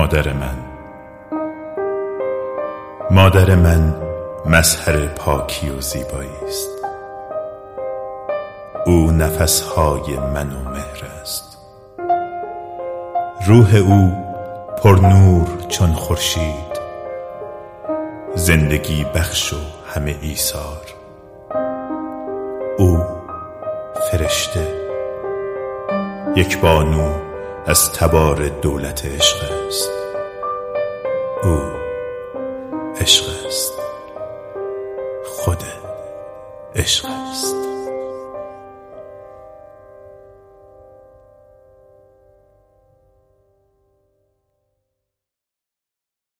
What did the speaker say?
مادر من مظهر پاکی و زیبایی است. او نفسهای من و مهر است. روح او پر نور چون خورشید، زندگی بخش و همه ایثار. او فرشته، یک بانو از تبار دولت عشق است. او عشق است، خود عشق است.